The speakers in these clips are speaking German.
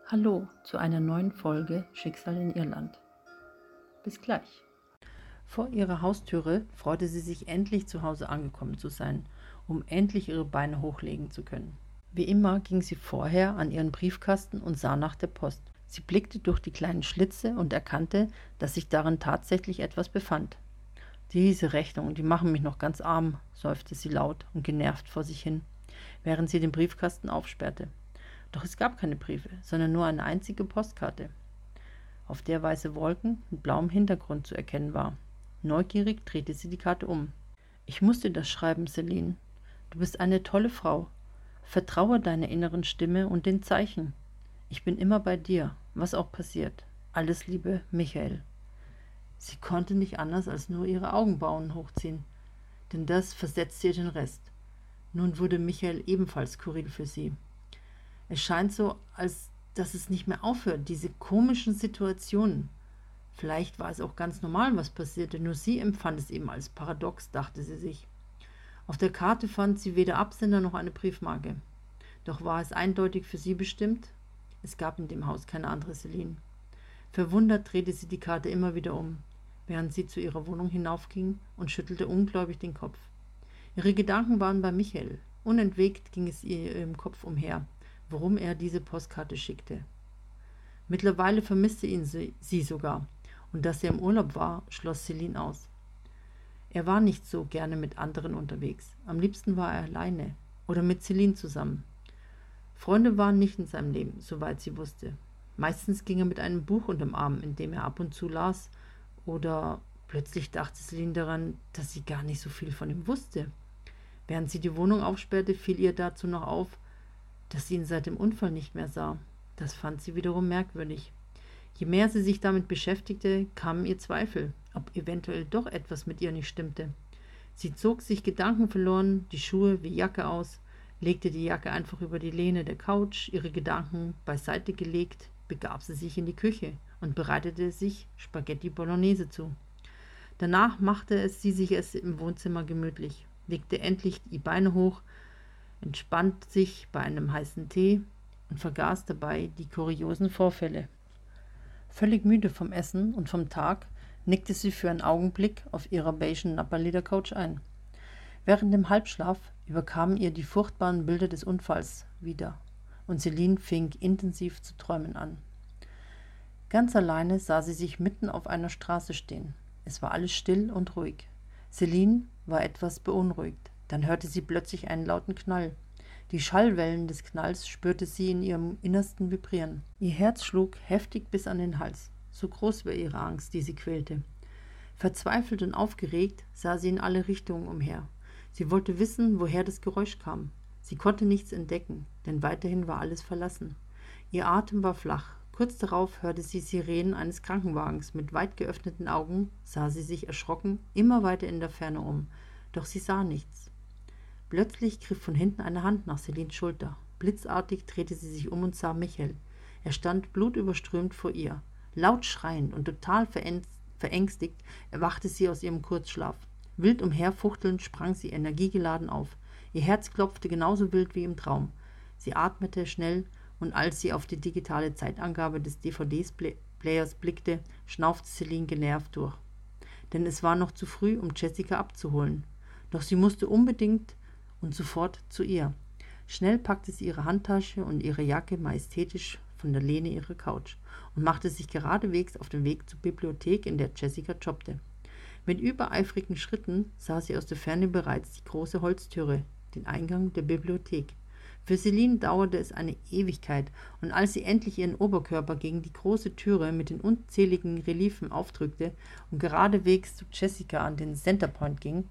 Hallo zu einer neuen Folge Schicksal in Irland. Bis gleich. Vor ihrer Haustüre freute sie sich, endlich zu Hause angekommen zu sein, um endlich ihre Beine hochlegen zu können. Wie immer ging sie vorher an ihren Briefkasten und sah nach der Post. Sie blickte durch die kleinen Schlitze und erkannte, dass sich darin tatsächlich etwas befand. Diese Rechnungen, die machen mich noch ganz arm, seufzte sie laut und genervt vor sich hin, während sie den Briefkasten aufsperrte. Doch es gab keine Briefe, sondern nur eine einzige Postkarte, auf der weiße Wolken mit blauem Hintergrund zu erkennen war. Neugierig drehte sie die Karte um. Ich muss dir das schreiben, Celine. Du bist eine tolle Frau. Vertraue deiner inneren Stimme und den Zeichen. Ich bin immer bei dir, was auch passiert. Alles Liebe, Michael. Sie konnte nicht anders als nur ihre Augenbrauen hochziehen, denn das versetzte ihr den Rest. Nun wurde Michael ebenfalls skurril für sie. Es scheint so, als dass es nicht mehr aufhört, diese komischen Situationen. Vielleicht war es auch ganz normal, was passierte, nur sie empfand es eben als paradox, dachte sie sich. Auf der Karte fand sie weder Absender noch eine Briefmarke. Doch war es eindeutig für sie bestimmt? Es gab in dem Haus keine andere Celine. Verwundert drehte sie die Karte immer wieder um, während sie zu ihrer Wohnung hinaufging und schüttelte ungläubig den Kopf. Ihre Gedanken waren bei Michael. Unentwegt ging es ihr im Kopf umher, warum er diese Postkarte schickte. Mittlerweile vermisste ihn sie sogar, und dass er im Urlaub war, schloss Celine aus. Er war nicht so gerne mit anderen unterwegs. Am liebsten war er alleine oder mit Celine zusammen. Freunde waren nicht in seinem Leben, soweit sie wusste. Meistens ging er mit einem Buch unterm Arm, in dem er ab und zu las, oder plötzlich dachte Celine daran, dass sie gar nicht so viel von ihm wusste. Während sie die Wohnung aufsperrte, fiel ihr dazu noch auf, dass sie ihn seit dem Unfall nicht mehr sah. Das fand sie wiederum merkwürdig. Je mehr sie sich damit beschäftigte, kamen ihr Zweifel, ob eventuell doch etwas mit ihr nicht stimmte. Sie zog sich gedankenverloren die Schuhe wie Jacke aus, legte die Jacke einfach über die Lehne der Couch, ihre Gedanken beiseite gelegt, begab sie sich in die Küche und bereitete sich Spaghetti Bolognese zu. Danach machte sie sich es im Wohnzimmer gemütlich, legte endlich die Beine hoch, entspannt sich bei einem heißen Tee und vergaß dabei die kuriosen Vorfälle. Völlig müde vom Essen und vom Tag nickte sie für einen Augenblick auf ihrer beigen Nappa-Ledercouch ein. Während dem Halbschlaf überkamen ihr die furchtbaren Bilder des Unfalls wieder und Celine fing intensiv zu träumen an. Ganz alleine sah sie sich mitten auf einer Straße stehen. Es war alles still und ruhig. Celine war etwas beunruhigt. Dann hörte sie plötzlich einen lauten Knall. Die Schallwellen des Knalls spürte sie in ihrem Innersten vibrieren. Ihr Herz schlug heftig bis an den Hals. So groß war ihre Angst, die sie quälte. Verzweifelt und aufgeregt sah sie in alle Richtungen umher. Sie wollte wissen, woher das Geräusch kam. Sie konnte nichts entdecken, denn weiterhin war alles verlassen. Ihr Atem war flach. Kurz darauf hörte sie Sirenen eines Krankenwagens. Mit weit geöffneten Augen sah sie sich erschrocken immer weiter in der Ferne um. Doch sie sah nichts. Plötzlich griff von hinten eine Hand nach Celines Schulter. Blitzartig drehte sie sich um und sah Michael. Er stand blutüberströmt vor ihr. Laut schreiend und total verängstigt erwachte sie aus ihrem Kurzschlaf. Wild umherfuchtelnd sprang sie energiegeladen auf. Ihr Herz klopfte genauso wild wie im Traum. Sie atmete schnell, und als sie auf die digitale Zeitangabe des DVD-Players blickte, schnaufte Celine genervt durch. Denn es war noch zu früh, um Jessica abzuholen. Doch sie musste unbedingt und sofort zu ihr. Schnell packte sie ihre Handtasche und ihre Jacke majestätisch von der Lehne ihrer Couch und machte sich geradewegs auf den Weg zur Bibliothek, in der Jessica jobbte. Mit übereifrigen Schritten sah sie aus der Ferne bereits die große Holztüre, den Eingang der Bibliothek. Für Celine dauerte es eine Ewigkeit, und als sie endlich ihren Oberkörper gegen die große Türe mit den unzähligen Reliefen aufdrückte und geradewegs zu Jessica an den Centerpoint ging,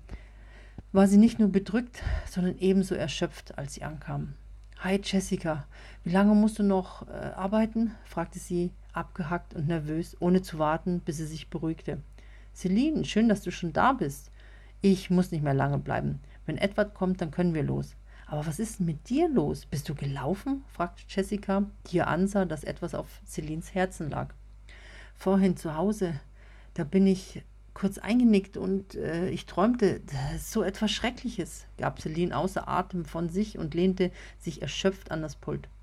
war sie nicht nur bedrückt, sondern ebenso erschöpft, als sie ankam. »Hi Jessica, wie lange musst du noch arbeiten?« fragte sie, abgehackt und nervös, ohne zu warten, bis sie sich beruhigte. »Celine, schön, dass du schon da bist. Ich muss nicht mehr lange bleiben. Wenn Edward kommt, dann können wir los.« »Aber was ist denn mit dir los? Bist du gelaufen?« fragte Jessica, die ihr ansah, dass etwas auf Celines Herzen lag. »Vorhin zu Hause, da bin ich kurz eingenickt und ich träumte so etwas Schreckliches«, gab Celine außer Atem von sich und lehnte sich erschöpft an das Pult.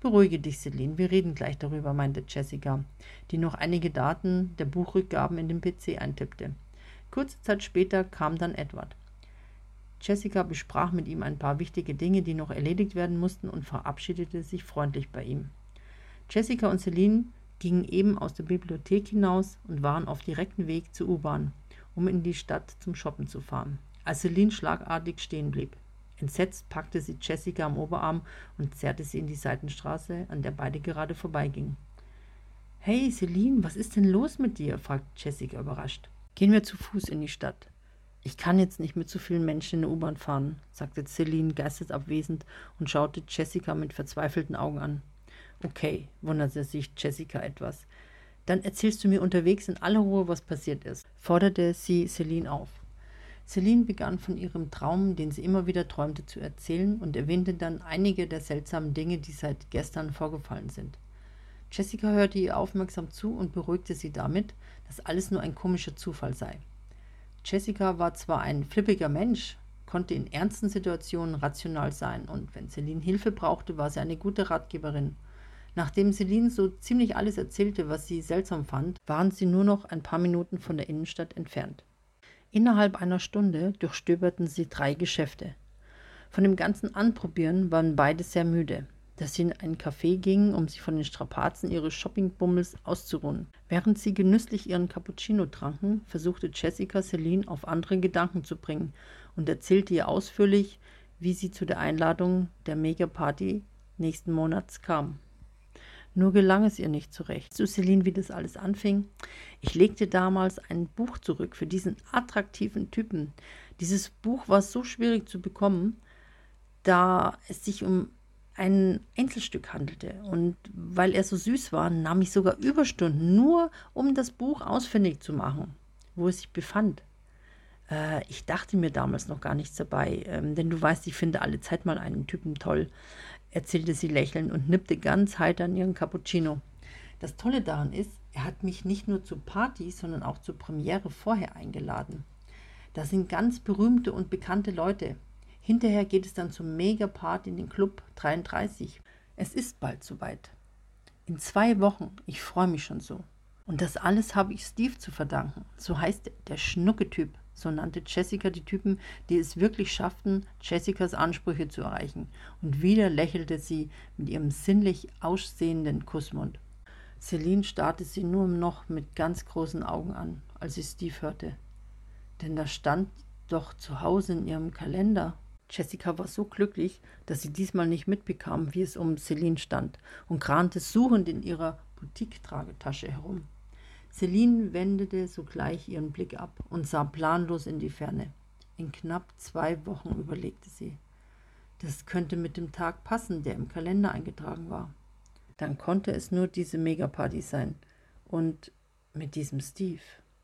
Beruhige dich, Celine, wir reden gleich darüber, meinte Jessica, die noch einige Daten der Buchrückgaben in den PC eintippte. Kurze Zeit später kam dann Edward. Jessica besprach mit ihm ein paar wichtige Dinge, die noch erledigt werden mussten, und verabschiedete sich freundlich bei ihm. Jessica und Celine gingen eben aus der Bibliothek hinaus und waren auf direktem Weg zur U-Bahn, um in die Stadt zum Shoppen zu fahren, als Celine schlagartig stehen blieb. Entsetzt packte sie Jessica am Oberarm und zerrte sie in die Seitenstraße, an der beide gerade vorbeigingen. »Hey, Celine, was ist denn los mit dir?« fragte Jessica überrascht. »Gehen wir zu Fuß in die Stadt.« »Ich kann jetzt nicht mit so vielen Menschen in der U-Bahn fahren«, sagte Celine geistesabwesend und schaute Jessica mit verzweifelten Augen an. »Okay«, wunderte sich Jessica etwas. »Dann erzählst du mir unterwegs in aller Ruhe, was passiert ist«, forderte sie Celine auf. Celine begann von ihrem Traum, den sie immer wieder träumte, zu erzählen und erwähnte dann einige der seltsamen Dinge, die seit gestern vorgefallen sind. Jessica hörte ihr aufmerksam zu und beruhigte sie damit, dass alles nur ein komischer Zufall sei. Jessica war zwar ein flippiger Mensch, konnte in ernsten Situationen rational sein, und wenn Celine Hilfe brauchte, war sie eine gute Ratgeberin. Nachdem Celine so ziemlich alles erzählte, was sie seltsam fand, waren sie nur noch ein paar Minuten von der Innenstadt entfernt. Innerhalb einer Stunde durchstöberten sie 3 Geschäfte. Von dem ganzen Anprobieren waren beide sehr müde, dass sie in einen Café gingen, um sich von den Strapazen ihres Shoppingbummels auszuruhen. Während sie genüsslich ihren Cappuccino tranken, versuchte Jessica Celine auf andere Gedanken zu bringen und erzählte ihr ausführlich, wie sie zu der Einladung der Mega-Party nächsten Monats kam. Nur gelang es ihr nicht zurecht. Zu Celine, wie das alles anfing: Ich legte damals ein Buch zurück für diesen attraktiven Typen. Dieses Buch war so schwierig zu bekommen, da es sich um ein Einzelstück handelte. Und weil er so süß war, nahm ich sogar Überstunden, nur um das Buch ausfindig zu machen, wo es sich befand. Ich dachte mir damals noch gar nichts dabei, denn du weißt, ich finde alle Zeit mal einen Typen toll, erzählte sie lächelnd und nippte ganz heiter an ihren Cappuccino. Das Tolle daran ist, er hat mich nicht nur zur Party, sondern auch zur Premiere vorher eingeladen. Da sind ganz berühmte und bekannte Leute. Hinterher geht es dann zum Mega-Party in den Club 33. Es ist bald soweit. In 2 Wochen. Ich freue mich schon so. Und das alles habe ich Steve zu verdanken. So heißt der Schnucketyp. So nannte Jessica die Typen, die es wirklich schafften, Jessicas Ansprüche zu erreichen. Und wieder lächelte sie mit ihrem sinnlich aussehenden Kussmund. Celine starrte sie nur noch mit ganz großen Augen an, als sie Steve hörte. Denn da stand doch zu Hause in ihrem Kalender. Jessica war so glücklich, dass sie diesmal nicht mitbekam, wie es um Celine stand, und kramte suchend in ihrer Boutique-Tragetasche herum. Celine wendete sogleich ihren Blick ab und sah planlos in die Ferne. In knapp 2 Wochen, überlegte sie. Das könnte mit dem Tag passen, der im Kalender eingetragen war. Dann konnte es nur diese Megaparty sein. Und mit diesem Steve.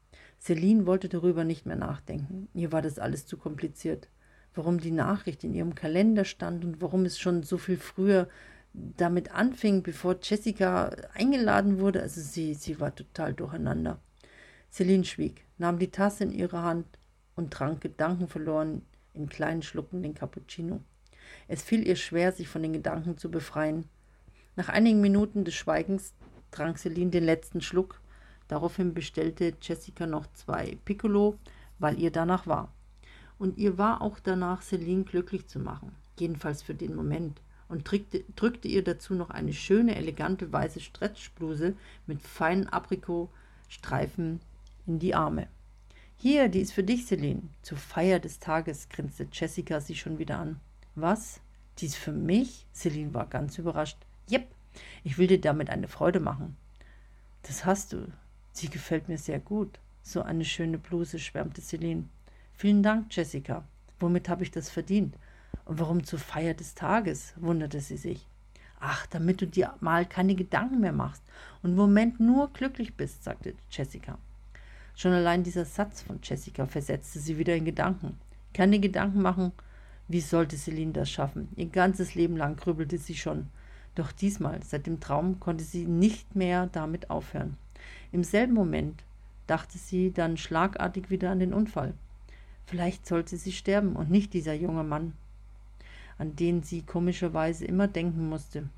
Celine wollte darüber nicht mehr nachdenken. Ihr war das alles zu kompliziert. Warum die Nachricht in ihrem Kalender stand und warum es schon so viel früher damit anfing, bevor Jessica eingeladen wurde. Also sie war total durcheinander. Celine schwieg, nahm die Tasse in ihre Hand und trank gedankenverloren in kleinen Schlucken den Cappuccino. Es fiel ihr schwer, sich von den Gedanken zu befreien. Nach einigen Minuten des Schweigens trank Celine den letzten Schluck. Daraufhin bestellte Jessica noch 2 Piccolo, weil ihr danach war. Und ihr war auch danach, Celine glücklich zu machen, jedenfalls für den Moment, und drückte ihr dazu noch eine schöne, elegante weiße Stretchbluse mit feinen Aprikotstreifen in die Arme. »Hier, die ist für dich, Celine.« Zur Feier des Tages grinste Jessica sie schon wieder an. »Was? Die ist für mich?« Celine war ganz überrascht. »Jep, ich will dir damit eine Freude machen.« »Das hast du. Sie gefällt mir sehr gut. So eine schöne Bluse«, schwärmte Celine. »Vielen Dank, Jessica. Womit habe ich das verdient? Und warum zur Feier des Tages?«, wunderte sie sich. »Ach, damit du dir mal keine Gedanken mehr machst und im Moment nur glücklich bist«, sagte Jessica. Schon allein dieser Satz von Jessica versetzte sie wieder in Gedanken. Keine Gedanken machen, wie sollte Celine das schaffen? Ihr ganzes Leben lang grübelte sie schon. Doch diesmal, seit dem Traum, konnte sie nicht mehr damit aufhören. Im selben Moment dachte sie dann schlagartig wieder an den Unfall. Vielleicht sollte sie sterben und nicht dieser junge Mann, an den sie komischerweise immer denken musste.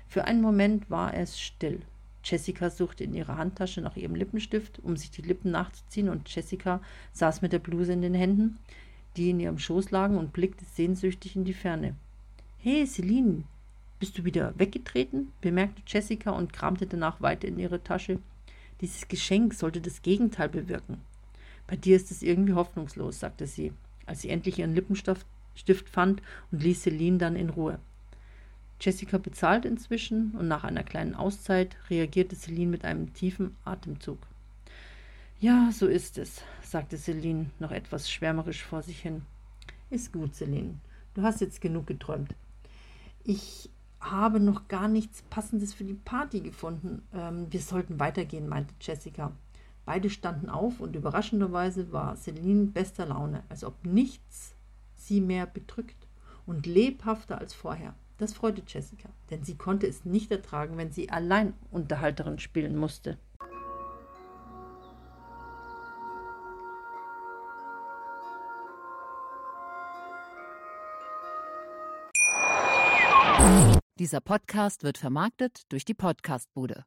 Für einen Moment war es still. Jessica suchte in ihrer Handtasche nach ihrem Lippenstift, um sich die Lippen nachzuziehen, und Jessica saß mit der Bluse in den Händen, die in ihrem Schoß lagen, und blickte sehnsüchtig in die Ferne. »Hey, Celine, bist du wieder weggetreten?« bemerkte Jessica und kramte danach weiter in ihre Tasche. »Dieses Geschenk sollte das Gegenteil bewirken.« »Bei dir ist es irgendwie hoffnungslos«, sagte sie, als sie endlich ihren Lippenstift fand, und ließ Celine dann in Ruhe. Jessica bezahlte inzwischen, und nach einer kleinen Auszeit reagierte Celine mit einem tiefen Atemzug. »Ja, so ist es«, sagte Celine noch etwas schwärmerisch vor sich hin. »Ist gut, Celine. Du hast jetzt genug geträumt. Ich habe noch gar nichts Passendes für die Party gefunden. Wir sollten weitergehen«, meinte Jessica. Beide standen auf, und überraschenderweise war Celine bester Laune, als ob nichts sie mehr bedrückt, und lebhafter als vorher. Das freute Jessica, denn sie konnte es nicht ertragen, wenn sie allein Unterhalterin spielen musste. Dieser Podcast wird vermarktet durch die Podcastbude.